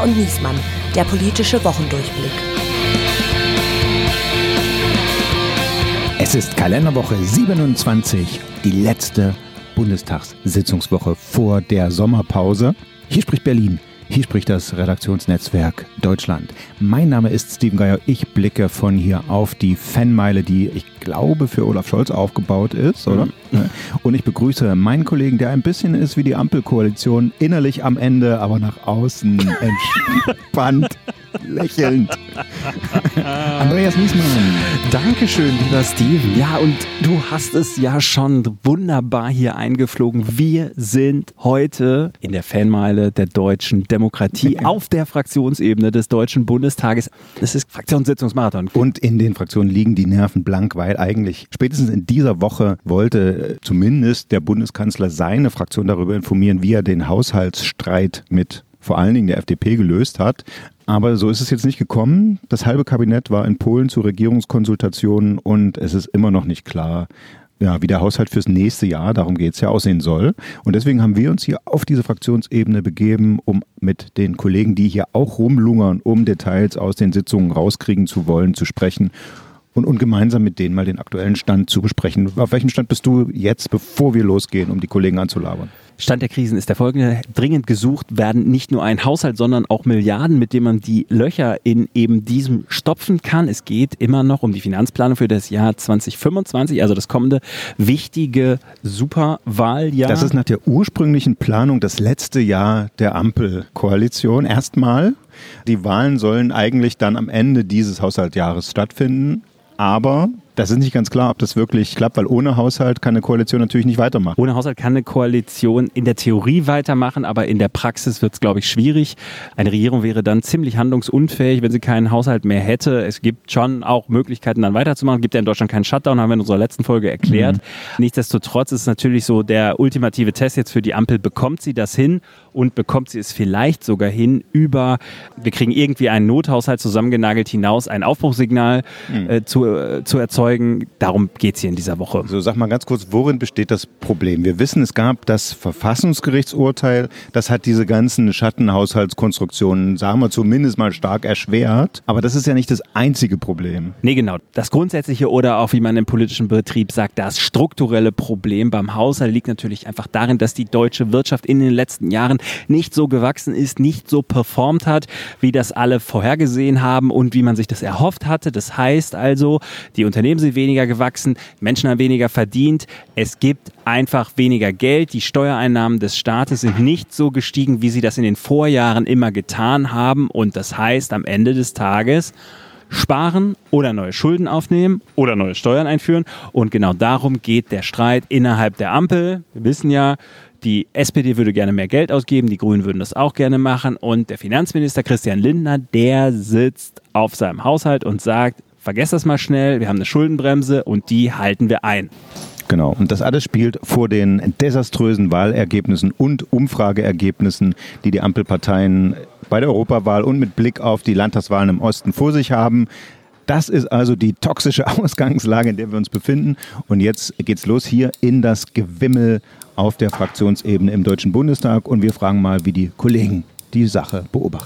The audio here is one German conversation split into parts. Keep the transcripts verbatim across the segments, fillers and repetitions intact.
Schäfer und Niesmann, der politische Wochendurchblick. Es ist Kalenderwoche siebenundzwanzig, die letzte Bundestagssitzungswoche vor der Sommerpause. Hier spricht Berlin. Hier spricht das Redaktionsnetzwerk Deutschland. Mein Name ist Steven Geier. Ich blicke von hier auf die Fanmeile, die ich glaube für Olaf Scholz aufgebaut ist, oder? Mhm. Und ich begrüße meinen Kollegen, der ein bisschen ist wie die Ampelkoalition, innerlich am Ende, aber nach außen entspannt, lächelnd. Andreas Niesmann. Dankeschön, lieber Steven. Ja, und du hast es ja schon wunderbar hier eingeflogen. Wir sind heute in der Fanmeile der deutschen Demokratie auf der Fraktionsebene des Deutschen Bundestages. Das ist Fraktionssitzungsmarathon. Und in den Fraktionen liegen die Nerven blank, weil eigentlich spätestens in dieser Woche wollte zumindest der Bundeskanzler seine Fraktion darüber informieren, wie er den Haushaltsstreit mit vor allen Dingen der F D P gelöst hat. Aber so ist es jetzt nicht gekommen. Das halbe Kabinett war in Polen zu Regierungskonsultationen und es ist immer noch nicht klar, ja, wie der Haushalt fürs nächste Jahr, darum geht es ja, aussehen soll. Und deswegen haben wir uns hier auf diese Fraktionsebene begeben, um mit den Kollegen, die hier auch rumlungern, um Details aus den Sitzungen rauskriegen zu wollen, zu sprechen. Und, und gemeinsam mit denen mal den aktuellen Stand zu besprechen. Auf welchem Stand bist du jetzt, bevor wir losgehen, um die Kollegen anzulabern? Stand der Krisen ist der folgende. Dringend gesucht werden nicht nur ein Haushalt, sondern auch Milliarden, mit denen man die Löcher in eben diesem stopfen kann. Es geht immer noch um die Finanzplanung für das Jahr zwanzig fünfundzwanzig, also das kommende wichtige Superwahljahr. Das ist nach der ursprünglichen Planung das letzte Jahr der Ampelkoalition erstmal. Die Wahlen sollen eigentlich dann am Ende dieses Haushaltsjahres stattfinden. Aber das ist nicht ganz klar, ob das wirklich klappt, weil ohne Haushalt kann eine Koalition natürlich nicht weitermachen. Ohne Haushalt kann eine Koalition in der Theorie weitermachen, aber in der Praxis wird es, glaube ich, schwierig. Eine Regierung wäre dann ziemlich handlungsunfähig, wenn sie keinen Haushalt mehr hätte. Es gibt schon auch Möglichkeiten, dann weiterzumachen. Es gibt ja in Deutschland keinen Shutdown, haben wir in unserer letzten Folge erklärt. Mhm. Nichtsdestotrotz ist es natürlich so der ultimative Test jetzt für die Ampel. Bekommt sie das hin und bekommt sie es vielleicht sogar hin über, wir kriegen irgendwie einen Nothaushalt zusammengenagelt hinaus, ein Aufbruchssignal mhm. äh, zu, äh, zu erzeugen. Darum geht es hier in dieser Woche. So, sag mal ganz kurz, worin besteht das Problem? Wir wissen, es gab das Verfassungsgerichtsurteil, das hat diese ganzen Schattenhaushaltskonstruktionen, sagen wir zumindest mal stark erschwert. Aber das ist ja nicht das einzige Problem. Nee, genau. Das grundsätzliche oder auch, wie man im politischen Betrieb sagt, das strukturelle Problem beim Haushalt liegt natürlich einfach darin, dass die deutsche Wirtschaft in den letzten Jahren nicht so gewachsen ist, nicht so performt hat, wie das alle vorhergesehen haben und wie man sich das erhofft hatte. Das heißt also, die Unternehmen sind weniger gewachsen, Menschen haben weniger verdient, es gibt einfach weniger Geld, die Steuereinnahmen des Staates sind nicht so gestiegen, wie sie das in den Vorjahren immer getan haben und das heißt am Ende des Tages sparen oder neue Schulden aufnehmen oder neue Steuern einführen und genau darum geht der Streit innerhalb der Ampel. Wir wissen ja, die S P D würde gerne mehr Geld ausgeben, die Grünen würden das auch gerne machen und der Finanzminister Christian Lindner, der sitzt auf seinem Haushalt und sagt, vergesst das mal schnell, wir haben eine Schuldenbremse und die halten wir ein. Genau, und das alles spielt vor den desaströsen Wahlergebnissen und Umfrageergebnissen, die die Ampelparteien bei der Europawahl und mit Blick auf die Landtagswahlen im Osten vor sich haben. Das ist also die toxische Ausgangslage, in der wir uns befinden. Und jetzt geht's los hier in das Gewimmel auf der Fraktionsebene im Deutschen Bundestag. Und wir fragen mal, wie die Kollegen die Sache beobachten.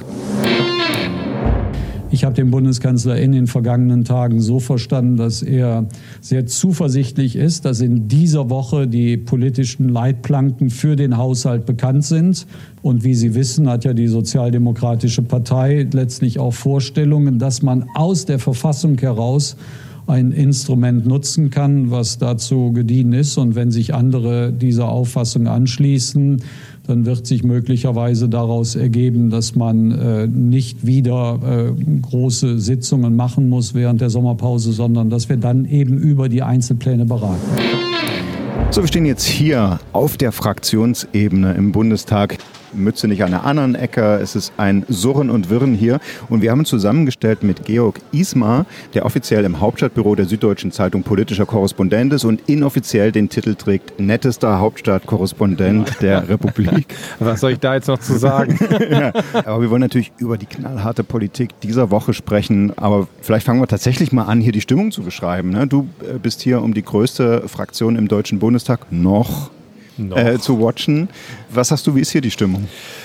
Ich habe den Bundeskanzler in den vergangenen Tagen so verstanden, dass er sehr zuversichtlich ist, dass in dieser Woche die politischen Leitplanken für den Haushalt bekannt sind. Und wie Sie wissen, hat ja die Sozialdemokratische Partei letztlich auch Vorstellungen, dass man aus der Verfassung heraus ein Instrument nutzen kann, was dazu gediehen ist. Und wenn sich andere dieser Auffassung anschließen, dann wird sich möglicherweise daraus ergeben, dass man äh, nicht wieder äh, große Sitzungen machen muss während der Sommerpause, sondern dass wir dann eben über die Einzelpläne beraten. So, wir stehen jetzt hier auf der Fraktionsebene im Bundestag. Mütze nicht an der anderen Ecke, es ist ein Surren und Wirren hier und wir haben uns zusammengestellt mit Georg Ismar, der offiziell im Hauptstadtbüro der Süddeutschen Zeitung politischer Korrespondent ist und inoffiziell den Titel trägt nettester Hauptstadtkorrespondent der Republik. Was soll ich da jetzt noch zu sagen? Ja, aber wir wollen natürlich über die knallharte Politik dieser Woche sprechen, aber vielleicht fangen wir tatsächlich mal an, hier die Stimmung zu beschreiben. Du bist hier um die größte Fraktion im Deutschen Bundestag noch. Äh, zu watchen. Was hast du, wie ist hier die Stimmung?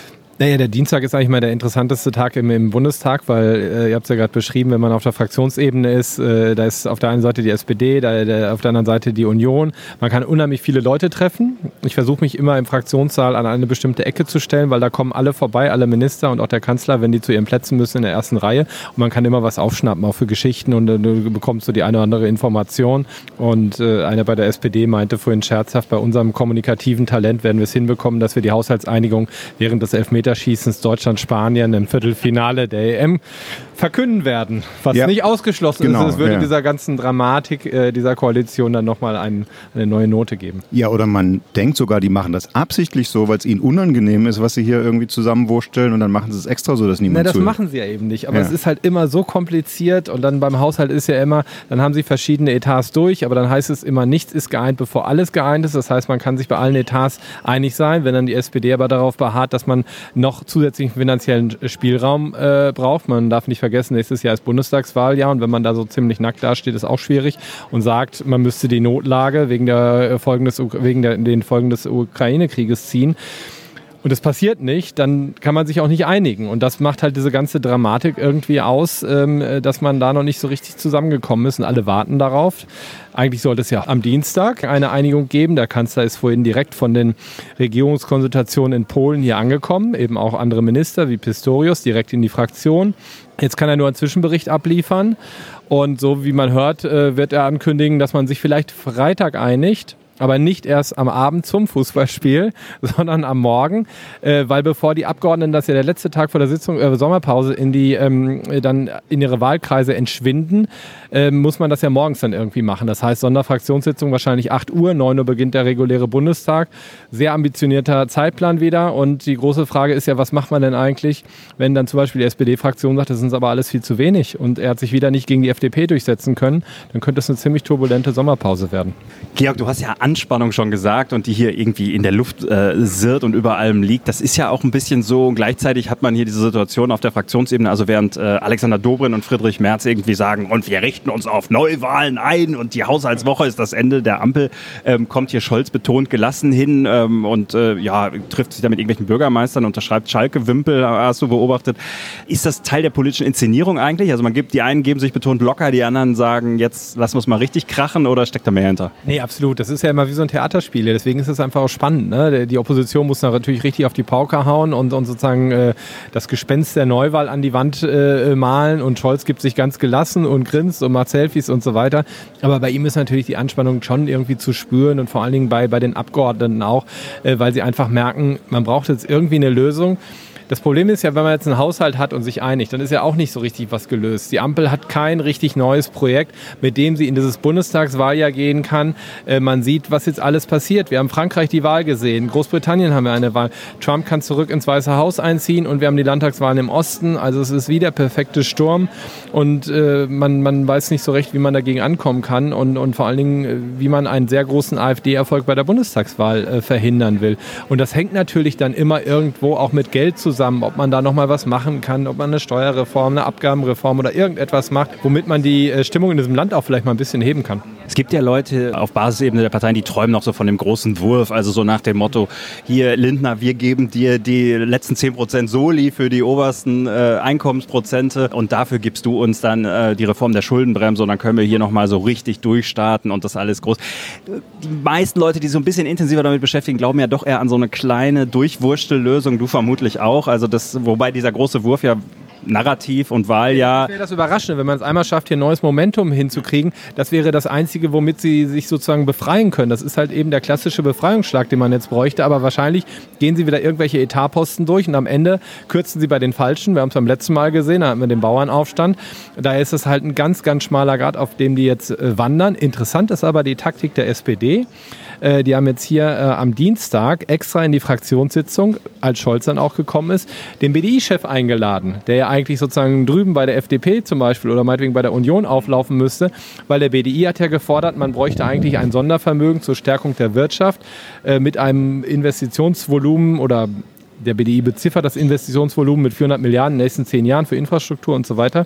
Naja, der Dienstag ist eigentlich mal der interessanteste Tag im, im Bundestag, weil äh, ihr habt es ja gerade beschrieben, wenn man auf der Fraktionsebene ist, äh, da ist auf der einen Seite die S P D, da, der, auf der anderen Seite die Union. Man kann unheimlich viele Leute treffen. Ich versuche mich immer im Fraktionssaal an eine bestimmte Ecke zu stellen, weil da kommen alle vorbei, alle Minister und auch der Kanzler, wenn die zu ihren Plätzen müssen in der ersten Reihe. Und man kann immer was aufschnappen, auch für Geschichten, und äh, du bekommst so die eine oder andere Information. Und äh, einer bei der S P D meinte vorhin scherzhaft, bei unserem kommunikativen Talent werden wir es hinbekommen, dass wir die Haushaltseinigung während des Elfmeterschießens Deutschland-Spanien im Viertelfinale der E M verkünden werden. Was ja nicht ausgeschlossen genau, ist. Es würde ja dieser ganzen Dramatik äh, dieser Koalition dann nochmal ein, eine neue Note geben. Ja, oder man denkt sogar, die machen das absichtlich so, weil es ihnen unangenehm ist, was sie hier irgendwie zusammenwursteln, und dann machen sie es extra so, dass niemand zuhört. zuhört. Das machen sie ja eben nicht. Aber ja. es ist halt immer so kompliziert, und dann beim Haushalt ist ja immer, dann haben sie verschiedene Etats durch, aber dann heißt es immer, nichts ist geeint, bevor alles geeint ist. Das heißt, man kann sich bei allen Etats einig sein, wenn dann die S P D aber darauf beharrt, dass man noch zusätzlichen finanziellen Spielraum äh, braucht. Man darf nicht vergessen, nächstes Jahr ist Bundestagswahljahr, und wenn man da so ziemlich nackt dasteht, ist auch schwierig, und sagt, man müsste die Notlage wegen, der Folgen des, wegen der, den Folgen des Ukraine-Krieges ziehen. Und das passiert nicht, dann kann man sich auch nicht einigen. Und das macht halt diese ganze Dramatik irgendwie aus, dass man da noch nicht so richtig zusammengekommen ist. Und alle warten darauf. Eigentlich sollte es ja am Dienstag eine Einigung geben. Der Kanzler ist vorhin direkt von den Regierungskonsultationen in Polen hier angekommen. Eben auch andere Minister wie Pistorius direkt in die Fraktion. Jetzt kann er nur einen Zwischenbericht abliefern. Und so wie man hört, wird er ankündigen, dass man sich vielleicht Freitag einigt. Aber nicht erst am Abend zum Fußballspiel, sondern am Morgen, äh, weil bevor die Abgeordneten, das ist ja der letzte Tag vor der Sitzung, äh, Sommerpause, in die ähm, dann in ihre Wahlkreise entschwinden, äh, muss man das ja morgens dann irgendwie machen. Das heißt, Sonderfraktionssitzung wahrscheinlich acht Uhr, neun Uhr beginnt der reguläre Bundestag. Sehr ambitionierter Zeitplan wieder, und die große Frage ist ja, was macht man denn eigentlich, wenn dann zum Beispiel die S P D-Fraktion sagt, das ist uns aber alles viel zu wenig, und er hat sich wieder nicht gegen die F D P durchsetzen können, dann könnte es eine ziemlich turbulente Sommerpause werden. Georg, du hast ja Anspannung schon gesagt, und die hier irgendwie in der Luft äh, sirrt und über allem liegt. Das ist ja auch ein bisschen so, und gleichzeitig hat man hier diese Situation auf der Fraktionsebene, also während äh, Alexander Dobrindt und Friedrich Merz irgendwie sagen, und wir richten uns auf Neuwahlen ein und die Haushaltswoche ist das Ende der Ampel, ähm, kommt hier Scholz betont gelassen hin ähm, und äh, ja, trifft sich da mit irgendwelchen Bürgermeistern, unterschreibt Schalke-Wimpel, hast du beobachtet. Ist das Teil der politischen Inszenierung eigentlich? Also man gibt, die einen geben sich betont locker, die anderen sagen, jetzt lassen wir es mal richtig krachen, oder steckt da mehr hinter? Nee, absolut. Das ist ja immer wie so ein Theaterspiel. Deswegen ist es einfach auch spannend. Ne? Die Opposition muss natürlich richtig auf die Pauke hauen und, und sozusagen äh, das Gespenst der Neuwahl an die Wand äh, malen, und Scholz gibt sich ganz gelassen und grinst und macht Selfies und so weiter. Aber bei ihm ist natürlich die Anspannung schon irgendwie zu spüren, und vor allen Dingen bei, bei den Abgeordneten auch, äh, weil sie einfach merken, man braucht jetzt irgendwie eine Lösung. Das Problem ist ja, wenn man jetzt einen Haushalt hat und sich einigt, dann ist ja auch nicht so richtig was gelöst. Die Ampel hat kein richtig neues Projekt, mit dem sie in dieses Bundestagswahljahr gehen kann. Äh, man sieht, was jetzt alles passiert. Wir haben Frankreich die Wahl gesehen, Großbritannien haben wir eine Wahl. Trump kann zurück ins Weiße Haus einziehen, und wir haben die Landtagswahlen im Osten. Also es ist wieder der perfekte Sturm, und äh, man, man weiß nicht so recht, wie man dagegen ankommen kann, und, und vor allen Dingen, wie man einen sehr großen AfD-Erfolg bei der Bundestagswahl äh, verhindern will. Und das hängt natürlich dann immer irgendwo auch mit Geld zusammen, ob man da nochmal was machen kann, ob man eine Steuerreform, eine Abgabenreform oder irgendetwas macht, womit man die Stimmung in diesem Land auch vielleicht mal ein bisschen heben kann. Es gibt ja Leute auf Basisebene der Parteien, die träumen noch so von dem großen Wurf, also so nach dem Motto, hier Lindner, wir geben dir die letzten zehn Prozent Soli für die obersten äh, Einkommensprozente, und dafür gibst du uns dann äh, die Reform der Schuldenbremse, und dann können wir hier nochmal so richtig durchstarten und das alles groß. Die meisten Leute, die so ein bisschen intensiver damit beschäftigen, glauben ja doch eher an so eine kleine Durchwurstellösung, du vermutlich auch. Also das, wobei dieser große Wurf ja Narrativ und Wahljahr. Das wäre das Überraschende, wenn man es einmal schafft, hier ein neues Momentum hinzukriegen. Das wäre das Einzige, womit sie sich sozusagen befreien können. Das ist halt eben der klassische Befreiungsschlag, den man jetzt bräuchte. Aber wahrscheinlich gehen sie wieder irgendwelche Etatposten durch, und am Ende kürzen sie bei den Falschen. Wir haben es beim letzten Mal gesehen, da hatten wir den Bauernaufstand. Daher ist es halt ein ganz, ganz schmaler Grat, auf dem die jetzt äh, wandern. Interessant ist aber die Taktik der S P D. Äh, die haben jetzt hier äh, am Dienstag extra in die Fraktionssitzung, als Scholz dann auch gekommen ist, den B D I-Chef eingeladen, der ja eigentlich sozusagen drüben bei der F D P zum Beispiel oder meinetwegen bei der Union auflaufen müsste, weil der B D I hat ja gefordert, man bräuchte eigentlich ein Sondervermögen zur Stärkung der Wirtschaft äh, mit einem Investitionsvolumen, oder der B D I beziffert das Investitionsvolumen mit vierhundert Milliarden in den nächsten zehn Jahren für Infrastruktur und so weiter.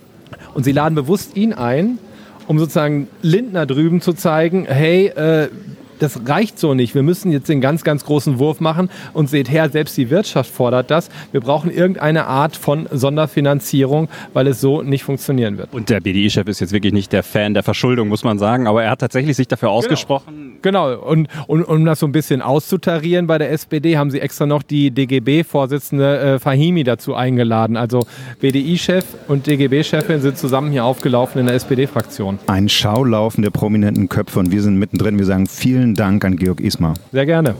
Und sie laden bewusst ihn ein, um sozusagen Lindner drüben zu zeigen, hey, äh, das reicht so nicht. Wir müssen jetzt den ganz, ganz großen Wurf machen und seht her, selbst die Wirtschaft fordert das. Wir brauchen irgendeine Art von Sonderfinanzierung, weil es so nicht funktionieren wird. Und der B D I-Chef ist jetzt wirklich nicht der Fan der Verschuldung, muss man sagen, aber er hat tatsächlich sich dafür ausgesprochen. Genau, und, und um das so ein bisschen auszutarieren bei der S P D, haben sie extra noch die D G B-Vorsitzende äh, Fahimi dazu eingeladen. Also B D I-Chef und D G B-Chefin sind zusammen hier aufgelaufen in der S P D-Fraktion. Ein Schaulaufen der prominenten Köpfe und wir sind mittendrin. Wir sagen vielen Dank an Georg Ismar. Sehr gerne.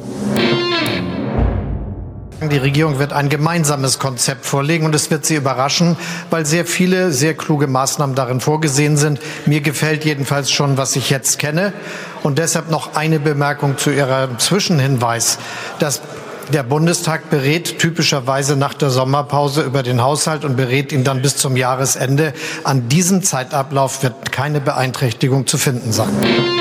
Die Regierung wird ein gemeinsames Konzept vorlegen und es wird Sie überraschen, weil sehr viele, sehr kluge Maßnahmen darin vorgesehen sind. Mir gefällt jedenfalls schon, was ich jetzt kenne. Und deshalb noch eine Bemerkung zu Ihrem Zwischenhinweis, dass der Bundestag berät typischerweise nach der Sommerpause über den Haushalt und berät ihn dann bis zum Jahresende. An diesem Zeitablauf wird keine Beeinträchtigung zu finden sein.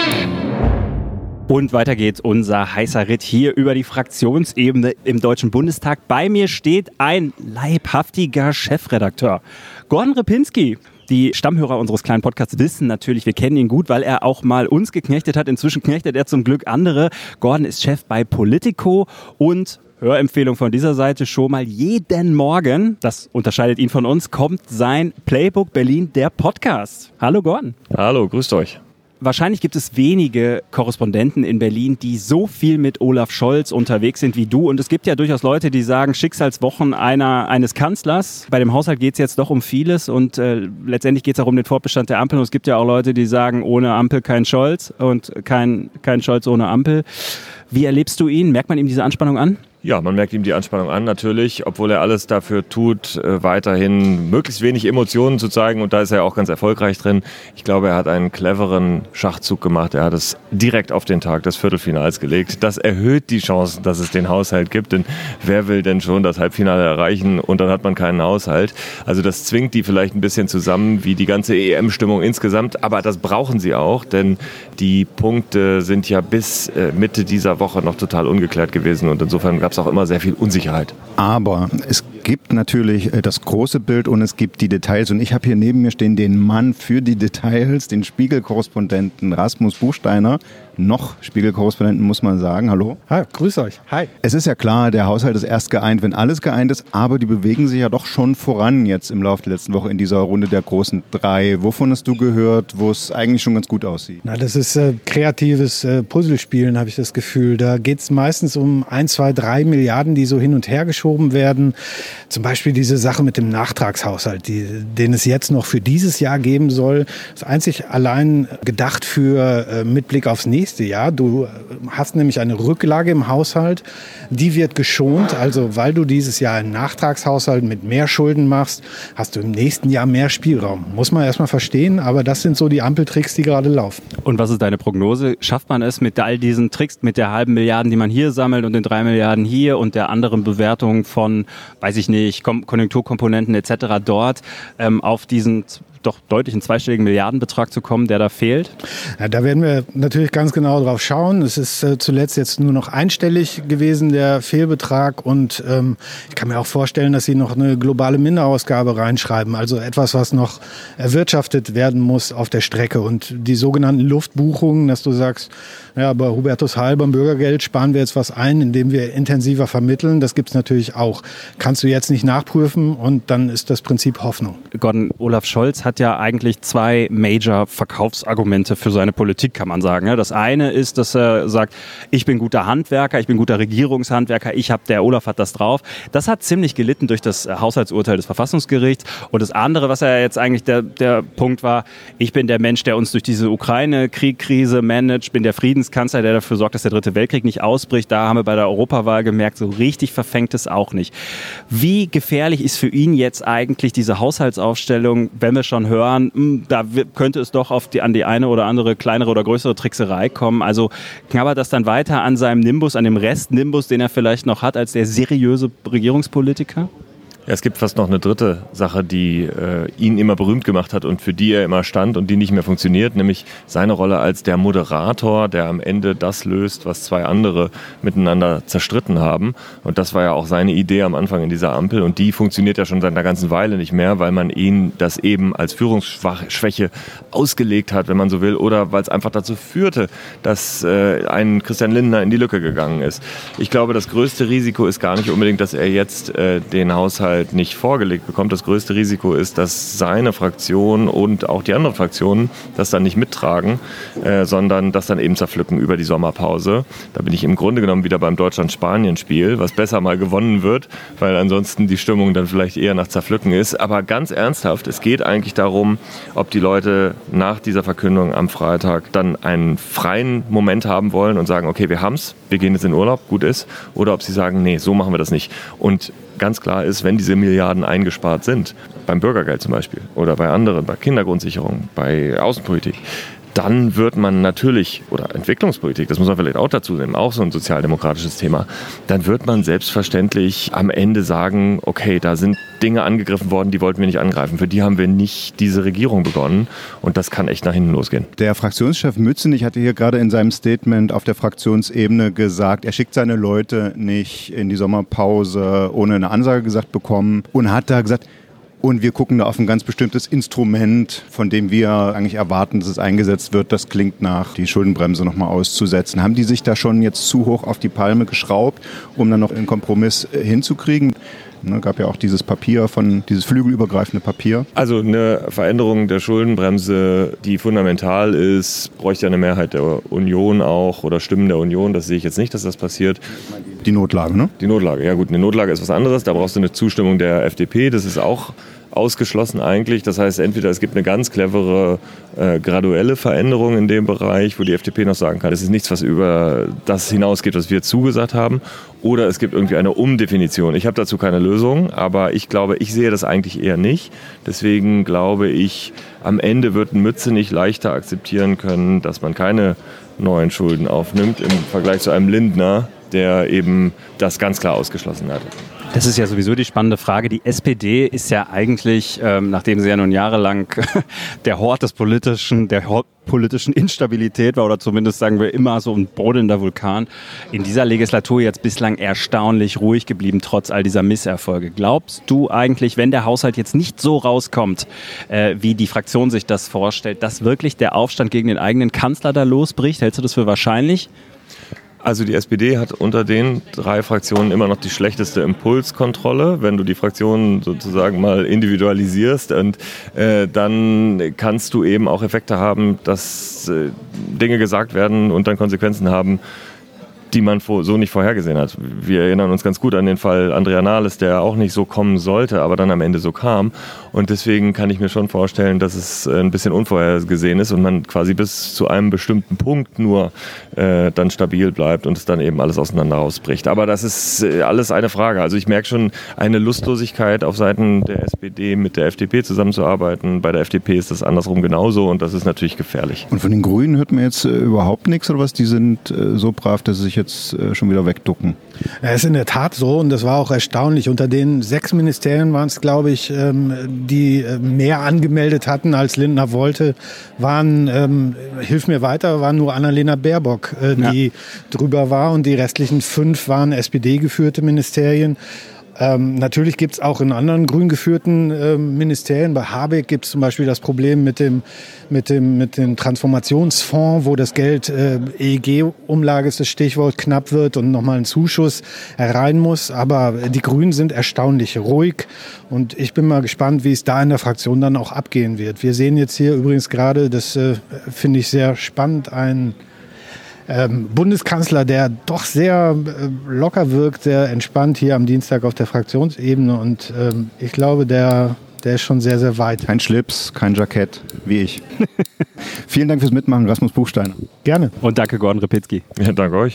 Und weiter geht's, unser heißer Ritt hier über die Fraktionsebene im Deutschen Bundestag. Bei mir steht ein leibhaftiger Chefredakteur, Gordon Ripinski. Die Stammhörer unseres kleinen Podcasts wissen natürlich, wir kennen ihn gut, weil er auch mal uns geknechtet hat. Inzwischen knechtet er zum Glück andere. Gordon ist Chef bei Politico und Hörempfehlung von dieser Seite schon mal jeden Morgen, das unterscheidet ihn von uns, kommt sein Playbook Berlin, der Podcast. Hallo Gordon. Hallo, grüßt euch. Wahrscheinlich gibt es wenige Korrespondenten in Berlin, die so viel mit Olaf Scholz unterwegs sind wie du. Und es gibt ja durchaus Leute, die sagen, Schicksalswochen einer, eines Kanzlers. Bei dem Haushalt geht es jetzt doch um vieles und äh, letztendlich geht es auch um den Fortbestand der Ampel. Und es gibt ja auch Leute, die sagen, ohne Ampel kein Scholz und kein, kein Scholz ohne Ampel. Wie erlebst du ihn? Merkt man ihm diese Anspannung an? Ja, man merkt ihm die Anspannung an, natürlich, obwohl er alles dafür tut, äh, weiterhin möglichst wenig Emotionen zu zeigen und da ist er auch ganz erfolgreich drin. Ich glaube, er hat einen cleveren Schachzug gemacht. Er hat es direkt auf den Tag des Viertelfinals gelegt. Das erhöht die Chancen, dass es den Haushalt gibt, denn wer will denn schon das Halbfinale erreichen und dann hat man keinen Haushalt. Also das zwingt die vielleicht ein bisschen zusammen, wie die ganze E M-Stimmung insgesamt, aber das brauchen sie auch, denn die Punkte sind ja bis äh, Mitte dieser Woche noch total ungeklärt gewesen und insofern gab es auch immer sehr viel Unsicherheit. Aber es gibt natürlich das große Bild und es gibt die Details. Und ich habe hier neben mir stehen den Mann für die Details, den Spiegel-Korrespondenten Rasmus Buchsteiner. Noch Spiegel-Korrespondenten, muss man sagen. Hallo. Hi, grüß euch. Hi. Es ist ja klar, der Haushalt ist erst geeint, wenn alles geeint ist, aber die bewegen sich ja doch schon voran jetzt im Laufe der letzten Woche in dieser Runde der großen drei. Wovon hast du gehört, wo es eigentlich schon ganz gut aussieht? Na, das ist äh, kreatives äh, Puzzlespielen, habe ich das Gefühl. Da geht es meistens um ein, zwei, drei Milliarden, die so hin und her geschoben werden. Zum Beispiel diese Sache mit dem Nachtragshaushalt, die, den es jetzt noch für dieses Jahr geben soll. Das ist einzig allein gedacht für äh, mit Blick aufs nächste Jahr. Du hast nämlich eine Rücklage im Haushalt, die wird geschont. Also weil du dieses Jahr einen Nachtragshaushalt mit mehr Schulden machst, hast du im nächsten Jahr mehr Spielraum. Muss man erstmal verstehen, aber das sind so die Ampeltricks, die gerade laufen. Und was ist deine Prognose? Schafft man es mit all diesen Tricks, mit der halben Milliarden, die man hier sammelt und den drei Milliarden hier und der anderen Bewertung von, weiß ich nicht, Konjunkturkomponenten et cetera dort, ähm, auf diesen doch deutlichen zweistelligen Milliardenbetrag zu kommen, der da fehlt? Ja, da werden wir natürlich ganz genau drauf schauen. Es ist äh, zuletzt jetzt nur noch einstellig gewesen, der Fehlbetrag. Und ähm, ich kann mir auch vorstellen, dass Sie noch eine globale Minderausgabe reinschreiben. Also etwas, was noch erwirtschaftet werden muss auf der Strecke. Und die sogenannten Luftbuchungen, dass du sagst, ja, bei Hubertus Heil beim Bürgergeld sparen wir jetzt was ein, indem wir intensiver vermitteln. Das gibt es natürlich auch. Kannst du jetzt nicht nachprüfen und dann ist das Prinzip Hoffnung. Gordon, Olaf Scholz hat ja eigentlich zwei Major-Verkaufsargumente für seine Politik, kann man sagen. Das eine ist, dass er sagt, ich bin guter Handwerker, ich bin guter Regierungshandwerker, ich habe, der Olaf hat das drauf. Das hat ziemlich gelitten durch das Haushaltsurteil des Verfassungsgerichts. Und das andere, was er jetzt eigentlich der, der Punkt war, ich bin der Mensch, der uns durch diese Ukraine-Krieg-Krise managt, bin der Friedenskanzler, der dafür sorgt, dass der Dritte Weltkrieg nicht ausbricht. Da haben wir bei der Europawahl gemerkt, so richtig verfängt es auch nicht. Wie gefährlich ist für ihn jetzt eigentlich diese Haushaltsaufstellung, wenn wir schon hören, mh, da könnte es doch auf die, an die eine oder andere kleinere oder größere Trickserei kommen. Also knabbert das dann weiter an seinem Nimbus, an dem Rest-Nimbus, den er vielleicht noch hat als der seriöse Regierungspolitiker? Ja, es gibt fast noch eine dritte Sache, die äh, ihn immer berühmt gemacht hat und für die er immer stand und die nicht mehr funktioniert, nämlich seine Rolle als der Moderator, der am Ende das löst, was zwei andere miteinander zerstritten haben. Und das war ja auch seine Idee am Anfang in dieser Ampel und die funktioniert ja schon seit einer ganzen Weile nicht mehr, weil man ihn das eben als Führungsschwäche ausgelegt hat, wenn man so will, oder weil es einfach dazu führte, dass äh, ein Christian Lindner in die Lücke gegangen ist. Ich glaube, das größte Risiko ist gar nicht unbedingt, dass er jetzt äh, den Haushalt nicht vorgelegt bekommt. Das größte Risiko ist, dass seine Fraktion und auch die anderen Fraktionen das dann nicht mittragen, äh, sondern das dann eben zerpflücken über die Sommerpause. Da bin ich im Grunde genommen wieder beim Deutschland-Spanien-Spiel, was besser mal gewonnen wird, weil ansonsten die Stimmung dann vielleicht eher nach Zerpflücken ist. Aber ganz ernsthaft, es geht eigentlich darum, ob die Leute nach dieser Verkündung am Freitag dann einen freien Moment haben wollen und sagen, okay, wir haben's, wir gehen jetzt in Urlaub, gut ist, oder ob sie sagen, nee, so machen wir das nicht. Und ganz klar ist, wenn diese Milliarden eingespart sind, beim Bürgergeld zum Beispiel oder bei anderen, bei Kindergrundsicherung, bei Außenpolitik, dann wird man natürlich, oder Entwicklungspolitik, das muss man vielleicht auch dazu nehmen, auch so ein sozialdemokratisches Thema, dann wird man selbstverständlich am Ende sagen, okay, da sind Dinge angegriffen worden, die wollten wir nicht angreifen. Für die haben wir nicht diese Regierung begonnen und das kann echt nach hinten losgehen. Der Fraktionschef Mützenich hatte hier gerade in seinem Statement auf der Fraktionsebene gesagt, er schickt seine Leute nicht in die Sommerpause ohne eine Ansage gesagt bekommen und hat da gesagt, und wir gucken da auf ein ganz bestimmtes Instrument, von dem wir eigentlich erwarten, dass es eingesetzt wird. Das klingt nach, die Schuldenbremse nochmal auszusetzen. Haben die sich da schon jetzt zu hoch auf die Palme geschraubt, um dann noch einen Kompromiss hinzukriegen? Ne, gab ja auch dieses Papier von, dieses flügelübergreifende Papier. Also eine Veränderung der Schuldenbremse, die fundamental ist, bräuchte eine Mehrheit der Union auch oder Stimmen der Union. Das sehe ich jetzt nicht, dass das passiert. Die Notlage, ne? Die Notlage, ja gut, eine Notlage ist was anderes. Da brauchst du eine Zustimmung der F D P. Das ist auch ausgeschlossen eigentlich. Das heißt, entweder es gibt eine ganz clevere äh, graduelle Veränderung in dem Bereich, wo die F D P noch sagen kann, es ist nichts, was über das hinausgeht, was wir zugesagt haben, oder es gibt irgendwie eine Umdefinition. Ich habe dazu keine Lösung, aber ich glaube, ich sehe das eigentlich eher nicht. Deswegen glaube ich, am Ende wird ein Mützenich leichter akzeptieren können, dass man keine neuen Schulden aufnimmt im Vergleich zu einem Lindner, der eben das ganz klar ausgeschlossen hat. Das ist ja sowieso die spannende Frage. Die S P D ist ja eigentlich, ähm, nachdem sie ja nun jahrelang der Hort des politischen, der Hort politischen Instabilität war, oder zumindest sagen wir immer so ein brodelnder Vulkan, in dieser Legislatur jetzt bislang erstaunlich ruhig geblieben, trotz all dieser Misserfolge. Glaubst du eigentlich, wenn der Haushalt jetzt nicht so rauskommt, äh, wie die Fraktion sich das vorstellt, dass wirklich der Aufstand gegen den eigenen Kanzler da losbricht? Hältst du das für wahrscheinlich? Also die S P D hat unter den drei Fraktionen immer noch die schlechteste Impulskontrolle. Wenn du die Fraktionen sozusagen mal individualisierst, und äh, dann kannst du eben auch Effekte haben, dass äh, Dinge gesagt werden und dann Konsequenzen haben, die man so nicht vorhergesehen hat. Wir erinnern uns ganz gut an den Fall Andrea Nahles, der auch nicht so kommen sollte, aber dann am Ende so kam. Und deswegen kann ich mir schon vorstellen, dass es ein bisschen unvorhergesehen ist und man quasi bis zu einem bestimmten Punkt nur äh, dann stabil bleibt und es dann eben alles auseinander ausbricht. Aber das ist alles eine Frage. Also ich merke schon eine Lustlosigkeit auf Seiten der S P D mit der F D P zusammenzuarbeiten. Bei der F D P ist das andersrum genauso und das ist natürlich gefährlich. Und von den Grünen hört man jetzt äh, überhaupt nichts oder was? Die sind äh, so brav, dass sie sich jetzt äh, schon wieder wegducken. Ja, ist in der Tat so und das war auch erstaunlich. Unter den sechs Ministerien waren es, glaube ich, ähm, die äh, mehr angemeldet hatten, als Lindner wollte, waren, ähm, hilf mir weiter, waren nur Annalena Baerbock, äh, die ja. drüber war, und die restlichen fünf waren S P D-geführte Ministerien. Ähm, natürlich gibt es auch in anderen grün geführten äh, Ministerien. Bei Habeck gibt es zum Beispiel das Problem mit dem, mit dem, mit dem Transformationsfonds, wo das Geld, äh, E E G-Umlage ist das Stichwort, knapp wird und nochmal ein Zuschuss herein muss. Aber die Grünen sind erstaunlich ruhig und ich bin mal gespannt, wie es da in der Fraktion dann auch abgehen wird. Wir sehen jetzt hier übrigens gerade, das äh, finde ich sehr spannend, ein Ähm, Bundeskanzler, der doch sehr äh, locker wirkt, sehr entspannt hier am Dienstag auf der Fraktionsebene, und ähm, ich glaube, der, der ist schon sehr, sehr weit. Kein Schlips, kein Jackett, wie ich. Vielen Dank fürs Mitmachen, Rasmus Buchsteiner. Gerne. Und danke, Gordon Ripinski. Ja, danke euch.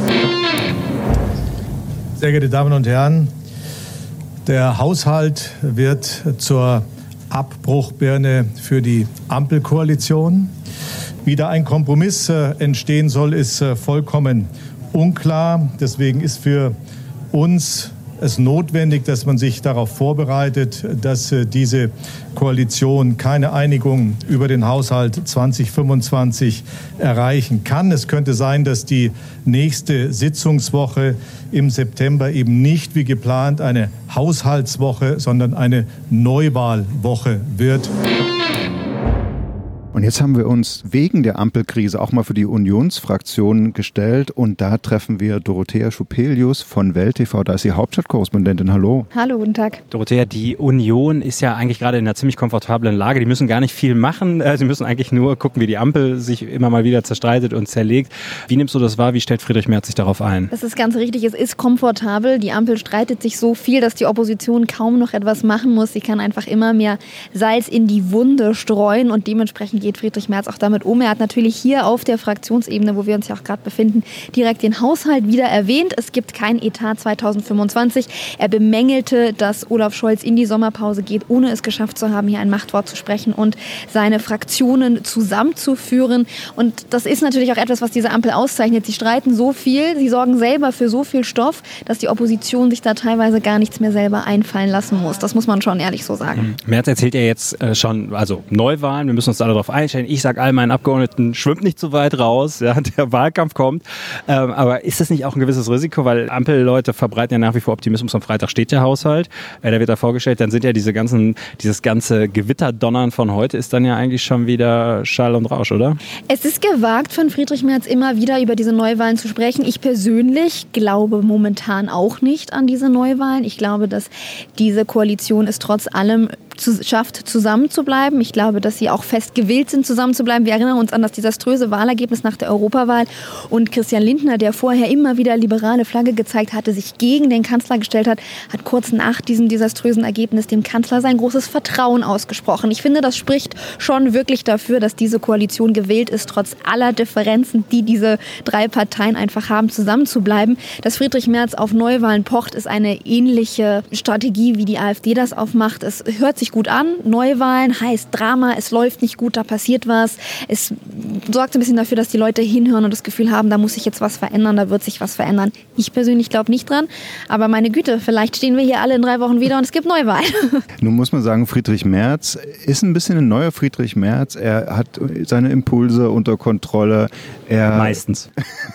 Sehr geehrte Damen und Herren, der Haushalt wird zur Abbruchbirne für die Ampelkoalition. Wie da ein Kompromiss äh, entstehen soll, ist äh, vollkommen unklar. Deswegen ist für uns es notwendig, dass man sich darauf vorbereitet, dass äh, diese Koalition keine Einigung über den Haushalt zwanzig fünfundzwanzig erreichen kann. Es könnte sein, dass die nächste Sitzungswoche im September eben nicht wie geplant eine Haushaltswoche, sondern eine Neuwahlwoche wird. Und jetzt haben wir uns wegen der Ampelkrise auch mal für die Unionsfraktion gestellt und da treffen wir Dorothea Schupelius von Welt T V, da ist sie Hauptstadtkorrespondentin. Hallo. Hallo, guten Tag. Dorothea, die Union ist ja eigentlich gerade in einer ziemlich komfortablen Lage. Die müssen gar nicht viel machen. Sie müssen eigentlich nur gucken, wie die Ampel sich immer mal wieder zerstreitet und zerlegt. Wie nimmst du das wahr? Wie stellt Friedrich Merz sich darauf ein? Das ist ganz richtig. Es ist komfortabel. Die Ampel streitet sich so viel, dass die Opposition kaum noch etwas machen muss. Sie kann einfach immer mehr Salz in die Wunde streuen und dementsprechend geht Friedrich Merz auch damit um. Er hat natürlich hier auf der Fraktionsebene, wo wir uns ja auch gerade befinden, direkt den Haushalt wieder erwähnt. Es gibt kein Etat zwanzig fünfundzwanzig. Er bemängelte, dass Olaf Scholz in die Sommerpause geht, ohne es geschafft zu haben, hier ein Machtwort zu sprechen und seine Fraktionen zusammenzuführen. Und das ist natürlich auch etwas, was diese Ampel auszeichnet. Sie streiten so viel, sie sorgen selber für so viel Stoff, dass die Opposition sich da teilweise gar nichts mehr selber einfallen lassen muss. Das muss man schon ehrlich so sagen. Merz erzählt ja jetzt äh, schon, also Neuwahlen, wir müssen uns alle darauf einstellen. Ich sage all meinen Abgeordneten, schwimmt nicht zu weit raus, ja, der Wahlkampf kommt. Ähm, aber ist das nicht auch ein gewisses Risiko? Weil Ampelleute verbreiten ja nach wie vor Optimismus. Am Freitag steht der Haushalt, äh, der wird da vorgestellt. Dann sind ja diese ganzen, dieses ganze Gewitterdonnern von heute ist dann ja eigentlich schon wieder Schall und Rausch, oder? Es ist gewagt von Friedrich Merz immer wieder über diese Neuwahlen zu sprechen. Ich persönlich glaube momentan auch nicht an diese Neuwahlen. Ich glaube, dass diese Koalition es trotz allem zu, schafft, zusammenzubleiben. Ich glaube, dass sie auch fest gewillt sind, zusammenzubleiben. Wir erinnern uns an das desaströse Wahlergebnis nach der Europawahl und Christian Lindner, der vorher immer wieder liberale Flagge gezeigt hatte, sich gegen den Kanzler gestellt hat, hat kurz nach diesem desaströsen Ergebnis dem Kanzler sein großes Vertrauen ausgesprochen. Ich finde, das spricht schon wirklich dafür, dass diese Koalition gewillt ist, trotz aller Differenzen, die diese drei Parteien einfach haben, zusammenzubleiben. Dass Friedrich Merz auf Neuwahlen pocht, ist eine ähnliche Strategie, wie die AfD das aufmacht. Es hört sich gut an. Neuwahlen heißt Drama, es läuft nicht gut, da passiert was. Es sorgt ein bisschen dafür, dass die Leute hinhören und das Gefühl haben, da muss sich jetzt was verändern, da wird sich was verändern. Ich persönlich glaube nicht dran, aber meine Güte, vielleicht stehen wir hier alle in drei Wochen wieder und es gibt Neuwahlen. Nun muss man sagen, Friedrich Merz ist ein bisschen ein neuer Friedrich Merz. Er hat seine Impulse unter Kontrolle. Er Meistens.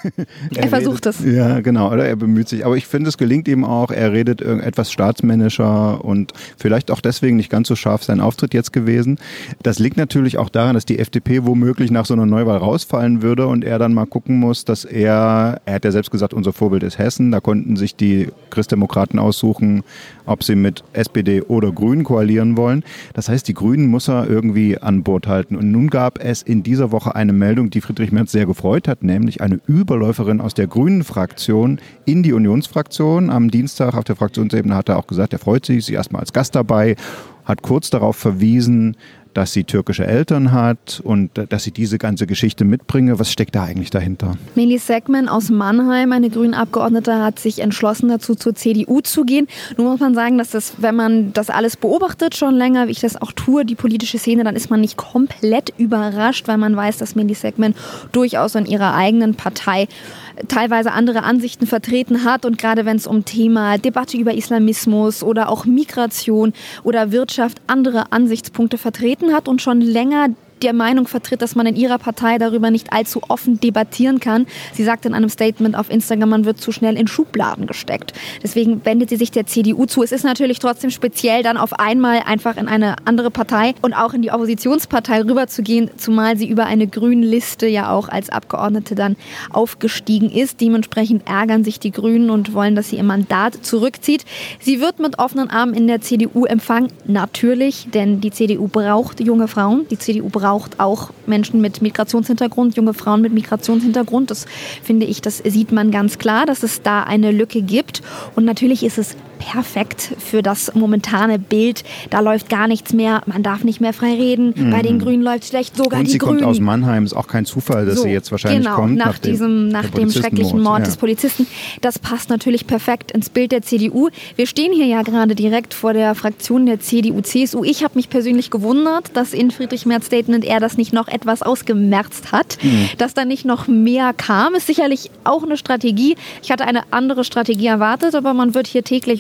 er er versucht es. Ja, genau, oder er bemüht sich. Aber ich finde, es gelingt ihm auch. Er redet etwas staatsmännischer und vielleicht auch deswegen nicht ganz so scharf sein Auftritt jetzt gewesen. Das liegt natürlich auch daran, dass die F D P womöglich nach so einer Neuwahl rausfallen würde und er dann mal gucken muss, dass er, er hat ja selbst gesagt, unser Vorbild ist Hessen, da konnten sich die Christdemokraten aussuchen, ob sie mit S P D oder Grünen koalieren wollen. Das heißt, die Grünen muss er irgendwie an Bord halten. Und nun gab es in dieser Woche eine Meldung, die Friedrich Merz sehr gefreut hat, nämlich eine Überläuferin aus der Grünen-Fraktion in die Unionsfraktion. Am Dienstag auf der Fraktionsebene hat er auch gesagt, er freut sich, sie erstmal als Gast dabei, hat kurz darauf verwiesen, dass sie türkische Eltern hat und dass sie diese ganze Geschichte mitbringe. Was steckt da eigentlich dahinter? Melis Segmen aus Mannheim, eine Grünen-Abgeordnete, hat sich entschlossen dazu, zur C D U zu gehen. Nun muss man sagen, dass das, wenn man das alles beobachtet, schon länger, wie ich das auch tue, die politische Szene, dann ist man nicht komplett überrascht, weil man weiß, dass Melis Segmen durchaus in ihrer eigenen Partei teilweise andere Ansichten vertreten hat. Und gerade wenn es um Thema Debatte über Islamismus oder auch Migration oder Wirtschaft andere Ansichtspunkte vertreten hat und schon länger der Meinung vertritt, dass man in ihrer Partei darüber nicht allzu offen debattieren kann. Sie sagt in einem Statement auf Instagram, man wird zu schnell in Schubladen gesteckt. Deswegen wendet sie sich der C D U zu. Es ist natürlich trotzdem speziell, dann auf einmal einfach in eine andere Partei und auch in die Oppositionspartei rüberzugehen, zumal sie über eine Grünen-Liste ja auch als Abgeordnete dann aufgestiegen ist. Dementsprechend ärgern sich die Grünen und wollen, dass sie ihr Mandat zurückzieht. Sie wird mit offenen Armen in der C D U empfangen, natürlich, denn die C D U braucht junge Frauen. Die C D U braucht braucht auch Menschen mit Migrationshintergrund, junge Frauen mit Migrationshintergrund. Das finde ich, das sieht man ganz klar, dass es da eine Lücke gibt. Und natürlich ist es perfekt für das momentane Bild. Da läuft gar nichts mehr, man darf nicht mehr frei reden. Mhm. Bei den Grünen läuft es schlecht, sogar und die sie Grünen. kommt aus Mannheim, ist auch kein Zufall, dass so, sie jetzt wahrscheinlich genau, kommt. nach, nach dem, diesem, nach dem schrecklichen Mord ja. des Polizisten. Das passt natürlich perfekt ins Bild der C D U. Wir stehen hier ja gerade direkt vor der Fraktion der C D U C S U. Ich habe mich persönlich gewundert, dass in Friedrich Merz Statement er das nicht noch etwas ausgemerzt hat, mhm. dass da nicht noch mehr kam. Ist sicherlich auch eine Strategie. Ich hatte eine andere Strategie erwartet, aber man wird hier täglich über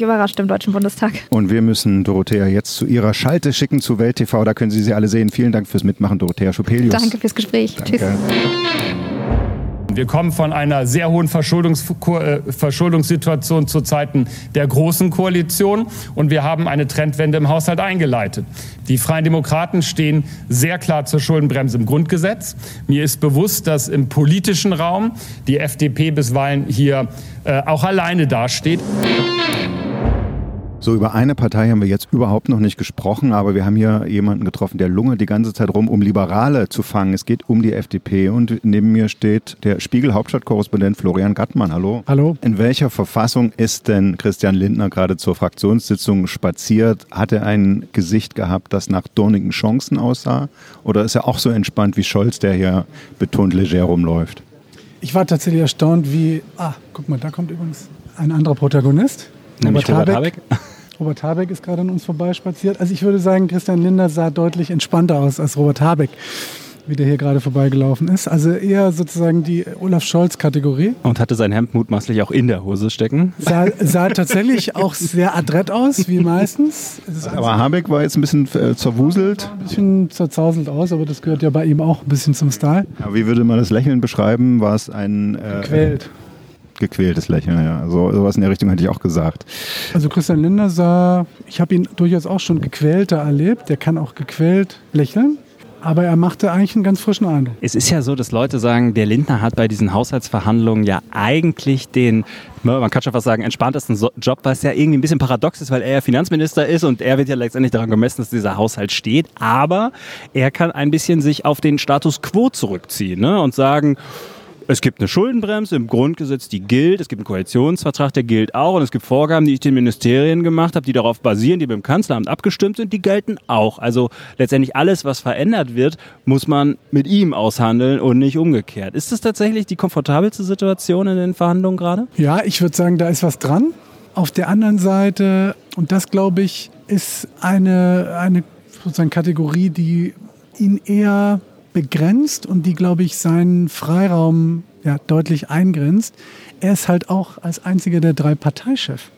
überrascht im Deutschen Bundestag. Und wir müssen Dorothea jetzt zu ihrer Schalte schicken zu Welt T V. Da können Sie sie alle sehen. Vielen Dank fürs Mitmachen, Dorothea Schupelius. Danke fürs Gespräch. Danke. Tschüss. Wir kommen von einer sehr hohen Verschuldungs- Verschuldungssituation zu Zeiten der Großen Koalition und wir haben eine Trendwende im Haushalt eingeleitet. Die Freien Demokraten stehen sehr klar zur Schuldenbremse im Grundgesetz. Mir ist bewusst, dass im politischen Raum die F D P bisweilen hier äh, auch alleine dasteht. So, über eine Partei haben wir jetzt überhaupt noch nicht gesprochen, aber wir haben hier jemanden getroffen, der lungert die ganze Zeit rum, um Liberale zu fangen. Es geht um die F D P und neben mir steht der Spiegel-Hauptstadtkorrespondent Florian Gattmann. Hallo. Hallo. In welcher Verfassung ist denn Christian Lindner gerade zur Fraktionssitzung spaziert? Hat er ein Gesicht gehabt, das nach dornigen Chancen aussah? Oder ist er auch so entspannt wie Scholz, der hier betont leger rumläuft? Ich war tatsächlich erstaunt, wie... Ah, guck mal, da kommt übrigens ein anderer Protagonist. Nämlich Robert Habeck. Robert Habeck ist gerade an uns vorbeispaziert. Also ich würde sagen, Christian Lindner sah deutlich entspannter aus als Robert Habeck, wie der hier gerade vorbeigelaufen ist. Also eher sozusagen die Olaf Scholz-Kategorie. Und hatte sein Hemd mutmaßlich auch in der Hose stecken. Sah, sah tatsächlich auch sehr adrett aus, wie meistens. Aber Habeck war jetzt ein bisschen äh, zerwuselt. Ein bisschen zerzauselt aus, aber das gehört ja bei ihm auch ein bisschen zum Style. Aber wie würde man das Lächeln beschreiben? War es ein... Äh, Gequält. Gequältes Lächeln, ja. So, sowas in der Richtung hätte ich auch gesagt. Also Christian Lindner sah, ich habe ihn durchaus auch schon gequälter erlebt. Der kann auch gequält lächeln. Aber er machte eigentlich einen ganz frischen Eindruck. Es ist ja so, dass Leute sagen, der Lindner hat bei diesen Haushaltsverhandlungen ja eigentlich den, man kann schon fast sagen, entspanntesten Job, was ja irgendwie ein bisschen paradox ist, weil er ja Finanzminister ist und er wird ja letztendlich daran gemessen, dass dieser Haushalt steht. Aber er kann ein bisschen sich auf den Status quo zurückziehen, ne, und sagen, es gibt eine Schuldenbremse im Grundgesetz, die gilt. Es gibt einen Koalitionsvertrag, der gilt auch. Und es gibt Vorgaben, die ich den Ministerien gemacht habe, die darauf basieren, die beim Kanzleramt abgestimmt sind, die gelten auch. Also letztendlich alles, was verändert wird, muss man mit ihm aushandeln und nicht umgekehrt. Ist das tatsächlich die komfortabelste Situation in den Verhandlungen gerade? Ja, ich würde sagen, da ist was dran. Auf der anderen Seite, und das glaube ich, ist eine, eine sozusagen Kategorie, die ihn eher begrenzt und die, glaube ich, seinen Freiraum ja, deutlich eingrenzt. Er ist halt auch als einziger der drei Parteichef.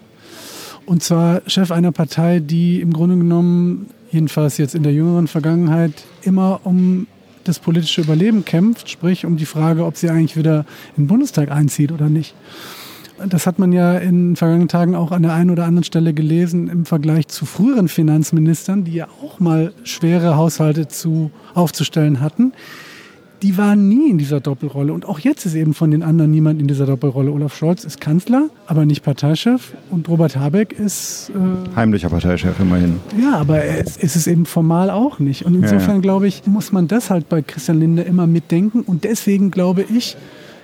Und zwar Chef einer Partei, die im Grunde genommen, jedenfalls jetzt in der jüngeren Vergangenheit, immer um das politische Überleben kämpft, sprich um die Frage, ob sie eigentlich wieder in den Bundestag einzieht oder nicht. Das hat man ja in den vergangenen Tagen auch an der einen oder anderen Stelle gelesen im Vergleich zu früheren Finanzministern, die ja auch mal schwere Haushalte zu, aufzustellen hatten. Die waren nie in dieser Doppelrolle. Und auch jetzt ist eben von den anderen niemand in dieser Doppelrolle. Olaf Scholz ist Kanzler, aber nicht Parteichef. Und Robert Habeck ist... Äh, heimlicher Parteichef immerhin. Ja, aber er ist, ist es eben formal auch nicht. Und insofern, ja, ja. glaube ich, muss man das halt bei Christian Lindner immer mitdenken. Und deswegen, glaube ich,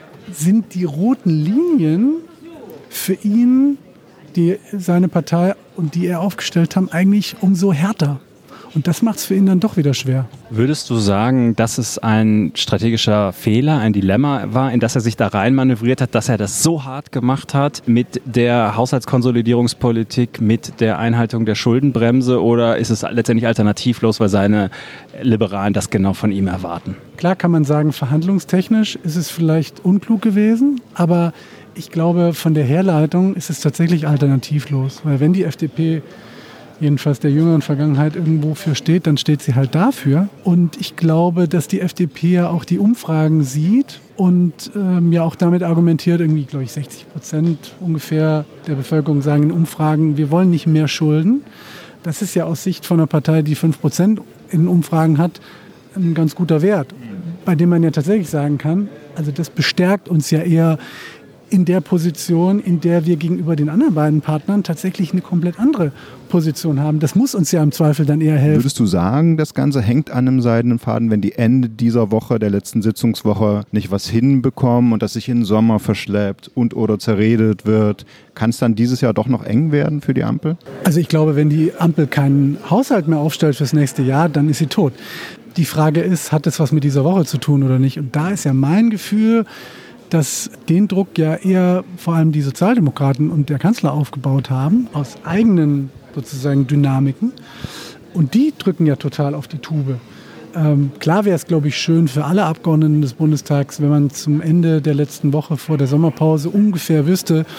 sind die roten Linien für ihn, die seine Partei und die er aufgestellt haben, eigentlich umso härter. Und das macht es für ihn dann doch wieder schwer. Würdest du sagen, dass es ein strategischer Fehler, ein Dilemma war, in das er sich da rein manövriert hat, dass er das so hart gemacht hat mit der Haushaltskonsolidierungspolitik, mit der Einhaltung der Schuldenbremse, oder ist es letztendlich alternativlos, weil seine Liberalen das genau von ihm erwarten? Klar kann man sagen, verhandlungstechnisch ist es vielleicht unklug gewesen, aber ich glaube, von der Herleitung ist es tatsächlich alternativlos. Weil wenn die F D P jedenfalls der jüngeren Vergangenheit irgendwo für steht, dann steht sie halt dafür. Und ich glaube, dass die F D P ja auch die Umfragen sieht und ähm, ja auch damit argumentiert, irgendwie, glaube ich, sechzig Prozent ungefähr der Bevölkerung sagen in Umfragen, wir wollen nicht mehr Schulden. Das ist ja aus Sicht von einer Partei, die fünf Prozent in Umfragen hat, ein ganz guter Wert. Bei dem man ja tatsächlich sagen kann, also das bestärkt uns ja eher in der Position, in der wir gegenüber den anderen beiden Partnern tatsächlich eine komplett andere Position haben. Das muss uns ja im Zweifel dann eher helfen. Würdest du sagen, das Ganze hängt an einem seidenen Faden, wenn die Ende dieser Woche, der letzten Sitzungswoche, nicht was hinbekommen und das sich in den Sommer verschleppt und oder zerredet wird? Kann es dann dieses Jahr doch noch eng werden für die Ampel? Also ich glaube, wenn die Ampel keinen Haushalt mehr aufstellt fürs nächste Jahr, dann ist sie tot. Die Frage ist, hat das was mit dieser Woche zu tun oder nicht? Und da ist ja mein Gefühl, dass den Druck ja eher vor allem die Sozialdemokraten und der Kanzler aufgebaut haben, aus eigenen sozusagen Dynamiken. Und die drücken ja total auf die Tube. Ähm, klar wäre es, glaube ich, schön für alle Abgeordneten des Bundestags, wenn man zum Ende der letzten Woche vor der Sommerpause ungefähr wüsste,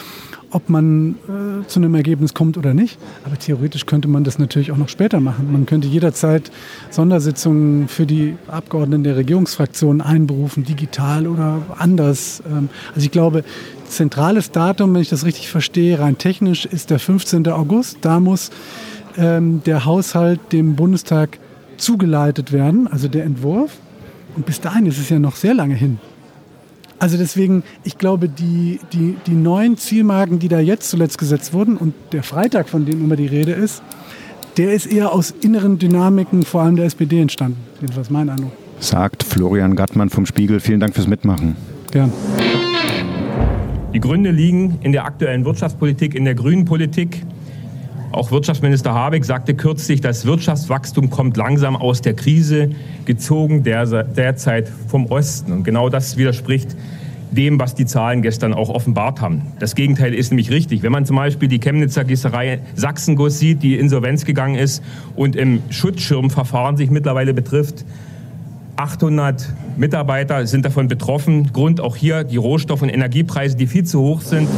ob man äh, zu einem Ergebnis kommt oder nicht. Aber theoretisch könnte man das natürlich auch noch später machen. Man könnte jederzeit Sondersitzungen für die Abgeordneten der Regierungsfraktionen einberufen, digital oder anders. Ähm, also ich glaube, zentrales Datum, wenn ich das richtig verstehe, rein technisch ist der fünfzehnten August. Da muss ähm, der Haushalt dem Bundestag zugeleitet werden, also der Entwurf. Und bis dahin ist es ja noch sehr lange hin. Also deswegen, ich glaube, die, die, die neuen Zielmarken, die da jetzt zuletzt gesetzt wurden und der Freitag, von dem immer die Rede ist, der ist eher aus inneren Dynamiken, vor allem der S P D, entstanden. Jedenfalls mein Eindruck. Sagt Florian Gattmann vom Spiegel. Vielen Dank fürs Mitmachen. Gern. Die Gründe liegen in der aktuellen Wirtschaftspolitik, in der grünen Politik. Auch Wirtschaftsminister Habeck sagte kürzlich, das Wirtschaftswachstum kommt langsam aus der Krise, gezogen der, derzeit vom Osten. Und genau das widerspricht dem, was die Zahlen gestern auch offenbart haben. Das Gegenteil ist nämlich richtig. Wenn man zum Beispiel die Chemnitzer Gießerei Sachsenguss sieht, die Insolvenz gegangen ist und im Schutzschirmverfahren sich mittlerweile betrifft, achthundert Mitarbeiter sind davon betroffen. Grund auch hier die Rohstoff- und Energiepreise, die viel zu hoch sind.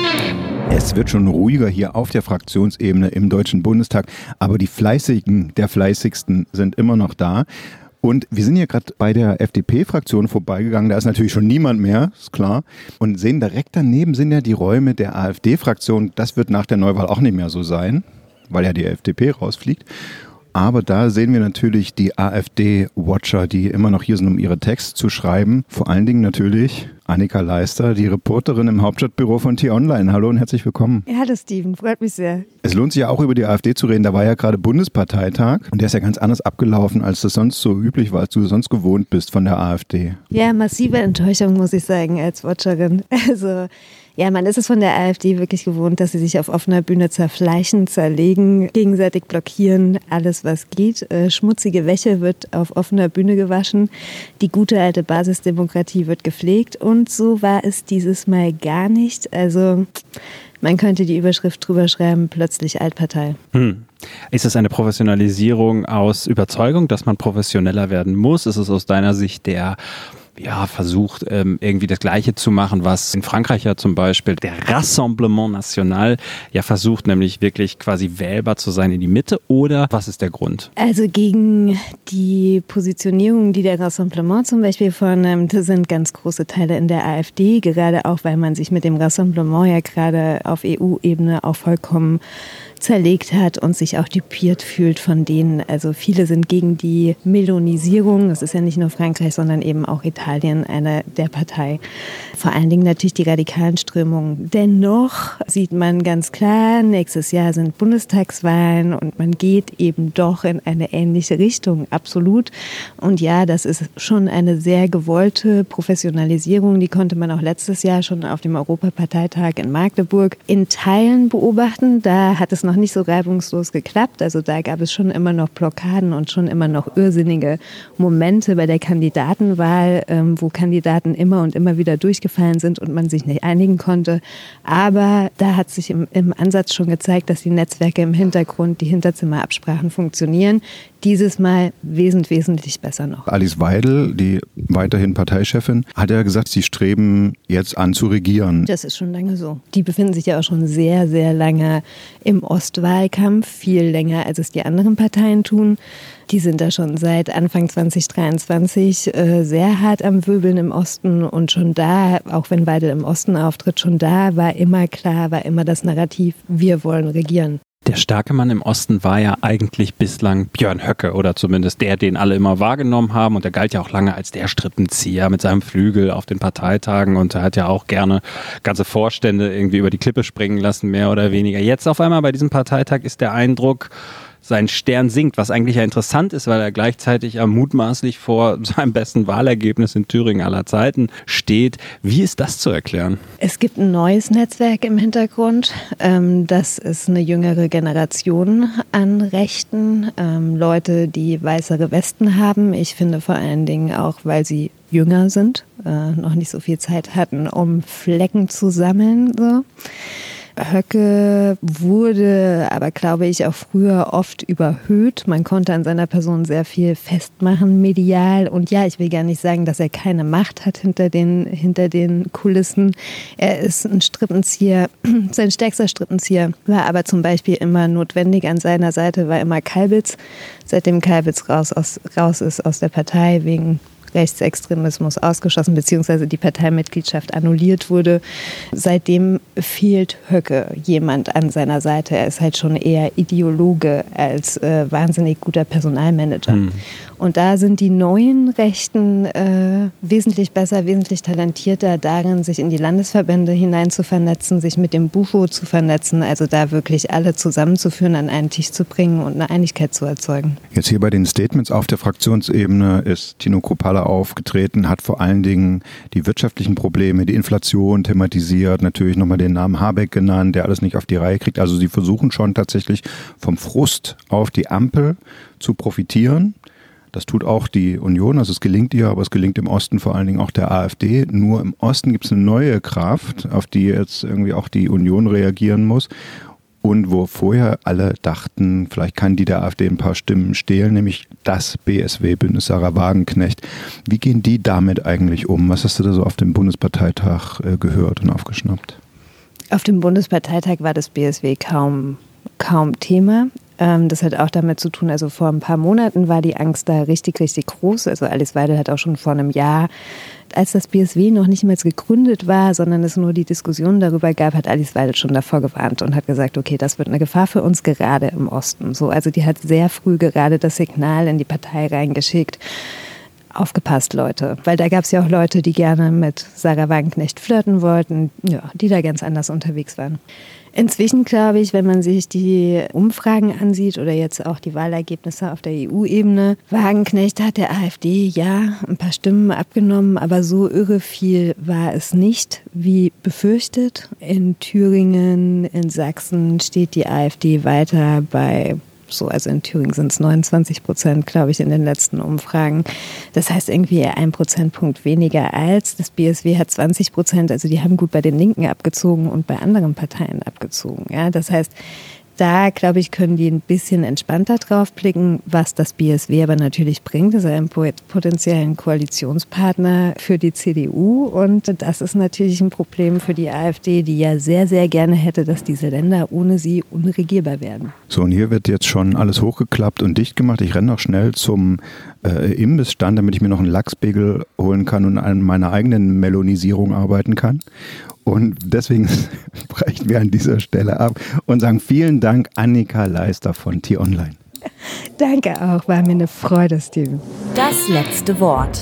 Es wird schon ruhiger hier auf der Fraktionsebene im Deutschen Bundestag, aber die Fleißigen der Fleißigsten sind immer noch da. Und wir sind hier gerade bei der F D P-Fraktion vorbeigegangen, da ist natürlich schon niemand mehr, ist klar. Und sehen direkt daneben sind ja die Räume der AfD-Fraktion. Das wird nach der Neuwahl auch nicht mehr so sein, weil ja die F D P rausfliegt. Aber da sehen wir natürlich die AfD-Watcher, die immer noch hier sind, um ihre Texte zu schreiben. Vor allen Dingen natürlich Annika Leister, die Reporterin im Hauptstadtbüro von T-Online. Hallo und herzlich willkommen. Ja, hallo Steven, freut mich sehr. Es lohnt sich ja auch über die AfD zu reden. Da war ja gerade Bundesparteitag und der ist ja ganz anders abgelaufen, als das sonst so üblich war, als du sonst gewohnt bist von der AfD. Ja, massive Enttäuschung, muss ich sagen, als Watcherin. Also ja, man ist es von der AfD wirklich gewohnt, dass sie sich auf offener Bühne zerfleischen, zerlegen, gegenseitig blockieren, alles was geht. Äh, schmutzige Wäsche wird auf offener Bühne gewaschen, die gute alte Basisdemokratie wird gepflegt und so war es dieses Mal gar nicht. Also man könnte die Überschrift drüber schreiben, plötzlich Altpartei. Hm. Ist es eine Professionalisierung aus Überzeugung, dass man professioneller werden muss? Ist es aus deiner Sicht der ja, versucht, ähm, irgendwie das Gleiche zu machen, was in Frankreich ja zum Beispiel der Rassemblement National ja versucht, nämlich wirklich quasi wählbar zu sein in die Mitte, oder was ist der Grund? Also gegen die Positionierung, die der Rassemblement zum Beispiel vornimmt, sind ganz große Teile in der AfD, gerade auch, weil man sich mit dem Rassemblement ja gerade auf E U-Ebene auch vollkommen zerlegt hat und sich auch dupiert fühlt von denen. Also viele sind gegen die Melonisierung. Das ist ja nicht nur Frankreich, sondern eben auch Italien, eine der Partei. Vor allen Dingen natürlich die radikalen Strömungen. Dennoch sieht man ganz klar, nächstes Jahr sind Bundestagswahlen und man geht eben doch in eine ähnliche Richtung, absolut. Und ja, das ist schon eine sehr gewollte Professionalisierung. Die konnte man auch letztes Jahr schon auf dem Europaparteitag in Magdeburg in Teilen beobachten. Da hat es noch nicht so reibungslos geklappt. Also da gab es schon immer noch Blockaden und schon immer noch irrsinnige Momente bei der Kandidatenwahl, ähm, wo Kandidaten immer und immer wieder durchgefallen sind und man sich nicht einigen konnte. Aber da hat sich im, im Ansatz schon gezeigt, dass die Netzwerke im Hintergrund, die Hinterzimmerabsprachen funktionieren. Dieses Mal wesentlich, wesentlich besser noch. Alice Weidel, die weiterhin Parteichefin, hat ja gesagt, sie streben jetzt an zu regieren. Das ist schon lange so. Die befinden sich ja auch schon sehr, sehr lange im Ostwahlkampf, viel länger, als es die anderen Parteien tun. Die sind da schon seit Anfang zwanzig dreiundzwanzig äh, sehr hart am Wirbeln im Osten und schon da, auch wenn Weidel im Osten auftritt, schon da war immer klar, war immer das Narrativ, wir wollen regieren. Der starke Mann im Osten war ja eigentlich bislang Björn Höcke oder zumindest der, den alle immer wahrgenommen haben, und der galt ja auch lange als der Strippenzieher mit seinem Flügel auf den Parteitagen und er hat ja auch gerne ganze Vorstände irgendwie über die Klippe springen lassen, mehr oder weniger. Jetzt auf einmal bei diesem Parteitag ist der Eindruck, sein Stern sinkt, was eigentlich ja interessant ist, weil er gleichzeitig ja mutmaßlich vor seinem besten Wahlergebnis in Thüringen aller Zeiten steht. Wie ist das zu erklären? Es gibt ein neues Netzwerk im Hintergrund. Das ist eine jüngere Generation an Rechten, Leute, die weißere Westen haben. Ich finde vor allen Dingen auch, weil sie jünger sind, noch nicht so viel Zeit hatten, um Flecken zu sammeln, so. Höcke wurde aber, glaube ich, auch früher oft überhöht. Man konnte an seiner Person sehr viel festmachen, medial. Und ja, ich will gar nicht sagen, dass er keine Macht hat hinter den, hinter den Kulissen. Er ist ein Strippenzieher, sein stärkster Strippenzieher war aber zum Beispiel immer notwendig. An seiner Seite war immer Kalbitz. Seitdem Kalbitz raus, aus, raus ist aus der Partei wegen Rechtsextremismus ausgeschlossen, beziehungsweise die Parteimitgliedschaft annulliert wurde. Seitdem fehlt Höcke jemand an seiner Seite. Er ist halt schon eher Ideologe als äh, wahnsinnig guter Personalmanager. Hm. Und da sind die neuen Rechten äh, wesentlich besser, wesentlich talentierter darin, sich in die Landesverbände hinein zu vernetzen, sich mit dem Bufo zu vernetzen, also da wirklich alle zusammenzuführen, an einen Tisch zu bringen und eine Einigkeit zu erzeugen. Jetzt hier bei den Statements auf der Fraktionsebene ist Tino Kruppalla aufgetreten, hat vor allen Dingen die wirtschaftlichen Probleme, die Inflation thematisiert, natürlich nochmal den Namen Habeck genannt, der alles nicht auf die Reihe kriegt. Also sie versuchen schon tatsächlich vom Frust auf die Ampel zu profitieren. Das tut auch die Union, also es gelingt ihr, aber es gelingt im Osten vor allen Dingen auch der AfD. Nur im Osten gibt es eine neue Kraft, auf die jetzt irgendwie auch die Union reagieren muss. Und wo vorher alle dachten, vielleicht kann die der AfD ein paar Stimmen stehlen, nämlich das B S W-Bündnis Sarah Wagenknecht. Wie gehen die damit eigentlich um? Was hast du da so auf dem Bundesparteitag äh, gehört und aufgeschnappt? Auf dem Bundesparteitag war das B S W kaum, kaum Thema. Das hat auch damit zu tun, also vor ein paar Monaten war die Angst da richtig, richtig groß. Also Alice Weidel hat auch schon vor einem Jahr, als das B S W noch nicht mal gegründet war, sondern es nur die Diskussion darüber gab, hat Alice Weidel schon davor gewarnt und hat gesagt, okay, das wird eine Gefahr für uns gerade im Osten. So, also die hat sehr früh gerade das Signal in die Partei reingeschickt. Aufgepasst, Leute. Weil da gab es ja auch Leute, die gerne mit Sarah Wagenknecht flirten wollten, ja, die da ganz anders unterwegs waren. Inzwischen glaube ich, wenn man sich die Umfragen ansieht oder jetzt auch die Wahlergebnisse auf der E U-Ebene, Wagenknecht hat der AfD ja ein paar Stimmen abgenommen, aber so irre viel war es nicht, wie befürchtet. In Thüringen, in Sachsen steht die AfD weiter bei so, also in Thüringen sind es neunundzwanzig Prozent, glaube ich, in den letzten Umfragen. Das heißt irgendwie ein Prozentpunkt weniger als. Das B S W hat zwanzig Prozent, also die haben gut bei den Linken abgezogen und bei anderen Parteien abgezogen. Ja, das heißt, da, glaube ich, können die ein bisschen entspannter drauf blicken, was das B S W aber natürlich bringt. Das ist ein potenziellen Koalitionspartner für die C D U und das ist natürlich ein Problem für die AfD, die ja sehr, sehr gerne hätte, dass diese Länder ohne sie unregierbar werden. So, und hier wird jetzt schon alles hochgeklappt und dicht gemacht. Ich renne noch schnell zum äh, Imbissstand, damit ich mir noch einen Lachsbegel holen kann und an meiner eigenen Melonisierung arbeiten kann. Und deswegen brechen wir an dieser Stelle ab und sagen vielen Dank, Annika Leister von T-Online. Danke auch, war mir eine Freude, Steven. Das letzte Wort.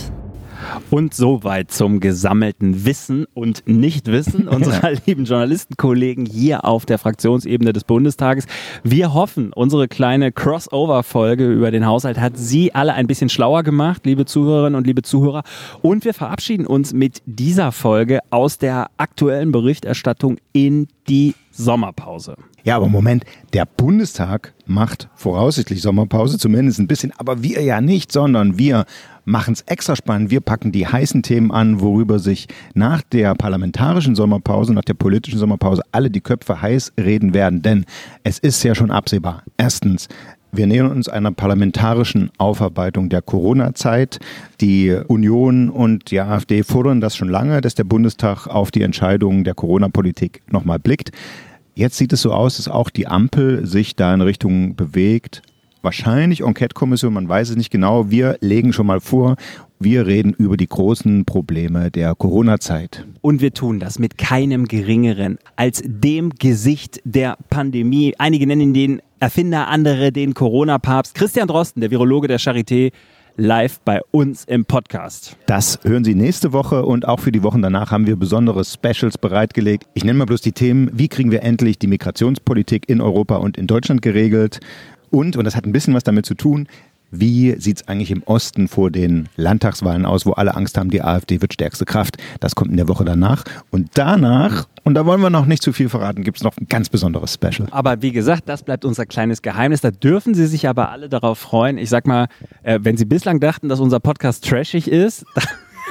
Und soweit zum gesammelten Wissen und Nichtwissen unserer lieben Journalistenkollegen hier auf der Fraktionsebene des Bundestages. Wir hoffen, unsere kleine Crossover-Folge über den Haushalt hat Sie alle ein bisschen schlauer gemacht, liebe Zuhörerinnen und liebe Zuhörer. Und wir verabschieden uns mit dieser Folge aus der aktuellen Berichterstattung in die Sommerpause. Ja, aber Moment, der Bundestag macht voraussichtlich Sommerpause, zumindest ein bisschen, aber wir ja nicht, sondern wir machen es extra spannend. Wir packen die heißen Themen an, worüber sich nach der parlamentarischen Sommerpause, nach der politischen Sommerpause alle die Köpfe heiß reden werden, denn es ist ja schon absehbar. Erstens, wir nähern uns einer parlamentarischen Aufarbeitung der Corona-Zeit. Die Union und die AfD fordern das schon lange, dass der Bundestag auf die Entscheidungen der Corona-Politik nochmal blickt. Jetzt sieht es so aus, dass auch die Ampel sich da in Richtung bewegt. Wahrscheinlich Enquete-Kommission, man weiß es nicht genau. Wir legen schon mal vor, wir reden über die großen Probleme der Corona-Zeit. Und wir tun das mit keinem Geringeren als dem Gesicht der Pandemie. Einige nennen den Erfinder, andere den Corona-Papst. Christian Drosten, der Virologe der Charité, live bei uns im Podcast. Das hören Sie nächste Woche und auch für die Wochen danach haben wir besondere Specials bereitgelegt. Ich nenne mal bloß die Themen, wie kriegen wir endlich die Migrationspolitik in Europa und in Deutschland geregelt? Und, und das hat ein bisschen was damit zu tun, wie sieht es eigentlich im Osten vor den Landtagswahlen aus, wo alle Angst haben, die AfD wird stärkste Kraft. Das kommt in der Woche danach. Und danach, und da wollen wir noch nicht zu viel verraten, gibt es noch ein ganz besonderes Special. Aber wie gesagt, das bleibt unser kleines Geheimnis. Da dürfen Sie sich aber alle darauf freuen. Ich sag mal, äh, wenn Sie bislang dachten, dass unser Podcast trashig ist,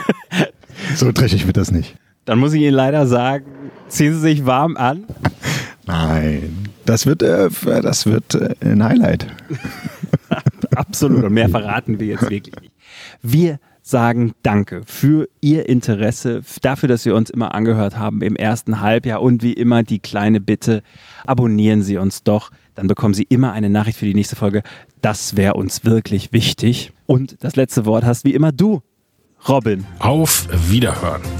so trashig wird das nicht. Dann muss ich Ihnen leider sagen, ziehen Sie sich warm an. Nein, das wird, äh, das wird äh, ein Highlight. Absolut, und mehr verraten wir jetzt wirklich nicht. Wir sagen Danke für Ihr Interesse, dafür, dass Sie uns immer angehört haben im ersten Halbjahr und wie immer die kleine Bitte, abonnieren Sie uns doch, dann bekommen Sie immer eine Nachricht für die nächste Folge. Das wäre uns wirklich wichtig. Und das letzte Wort hast wie immer du, Robin. Auf Wiederhören.